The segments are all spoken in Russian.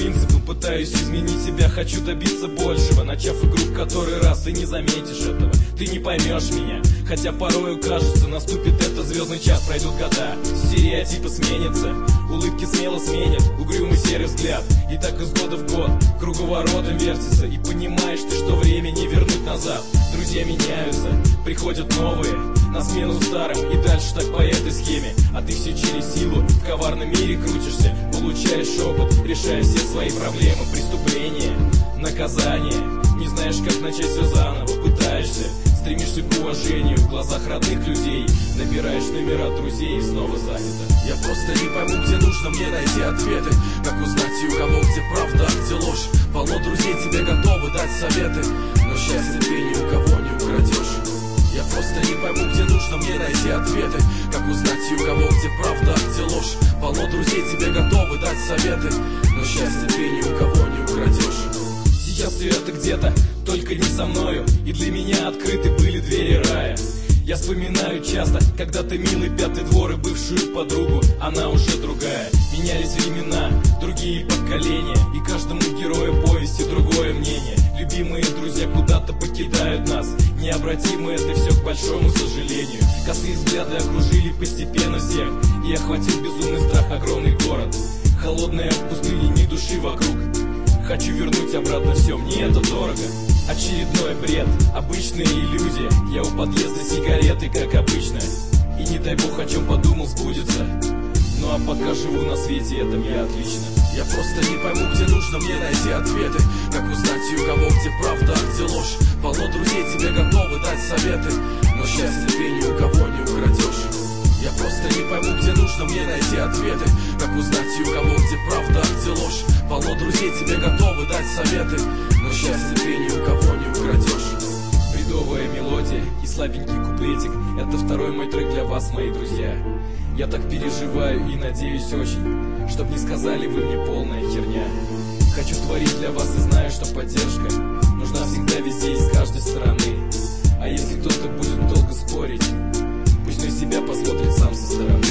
принципы, пытаюсь изменить себя, хочу добиться большего. Начав игру в который раз, ты не заметишь этого, ты не поймешь меня. Хотя порою кажется, наступит этот звездный час. Пройдут года, стереотипы сменятся, улыбки смело сменят угрюмый серый взгляд. И так из года в год круговоротом вертится. И понимаешь ты, что время не вернуть назад. Друзья меняются, приходят новые на смену старым, и дальше так по этой схеме. А ты все через силу в коварном мире крутишься, получаешь опыт, решая все свои проблемы. Преступления, наказание, не знаешь, как начать все заново. Пытаешься, стремишься к уважению в глазах родных людей, набираешь номера друзей и снова занято. Я просто не пойму, где нужно мне найти ответы, как узнать и у кого где правда, а где ложь. Полно друзей тебе готовы дать советы, но счастье ты ни у кого не украдешь. Я просто не пойму, где нужно мне найти ответы, как узнать и у кого где правда, а где ложь. Полно друзей тебе готовы дать советы, но счастье ты ни у кого не украдешь. Сейчас все это где-то, только не со мною, и для меня открыты были двери рая. Я вспоминаю часто, когда-то милый пятый двор и бывшую подругу, она уже другая. Менялись времена, другие поколения, и каждому герою повести другое мнение. Любимые друзья куда-то покидают нас, необратимо это все, к большому сожалению. Косые взгляды окружили постепенно всех, и охватил безумный страх огромный город. Холодная пустыня, ни души вокруг. Хочу вернуть обратно все, мне это дорого. Очередной бред, обычная иллюзия. Я у подъезда сигареты, как обычно. И не дай бог, о чем подумал, сбудется. Ну а пока живу на свете этом я отлично. Я просто не пойму, где нужно мне найти ответы, как узнать и у кого где правда, а где ложь. Полно друзей тебе готовы дать советы, но счастье ты ни у кого не украдешь. Я просто не пойму, где нужно мне найти ответы, как узнать и у кого где правда, а где ложь. Полно друзей тебе готовы дать советы, но счастье ты ни у кого не украдешь. Бредовая мелодия и слабенький куплетик — это второй мой трек для вас, мои друзья. Я так переживаю и надеюсь очень, чтоб не сказали вы мне полная херня. Хочу творить для вас и знаю, что поддержка нужна всегда, везде и с каждой стороны. А если кто-то будет долго спорить, пусть на себя посмотрит сам со стороны.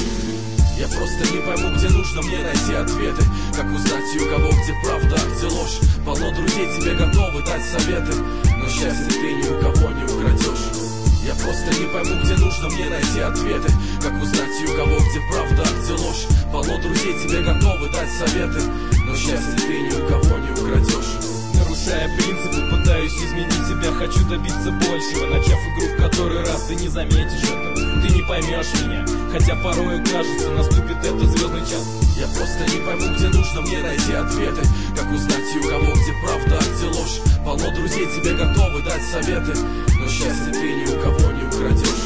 Я просто не пойму, где нужно мне найти ответы, как узнать и у кого где правда, а где ложь. Полно друзей тебе готовы дать советы, но счастье ты ни у кого не украдешь. Я просто не пойму, где нужно мне найти ответы, как узнать и у кого где правда, а где ложь. Полно друзей тебе готовы дать советы, но счастье ты ни у кого не украдешь. Нарушая принципы, пытаюсь изменить себя, хочу добиться большего. Начав игру в который раз, ты не заметишь этого, ты не поймешь меня. Хотя порою кажется, наступит этот звездный час. Я просто не пойму, где нужно мне найти ответы, как узнать и у кого где правда, а где ложь. Полно друзей тебе готовы дать советы, но счастье ты ни у кого не украдешь.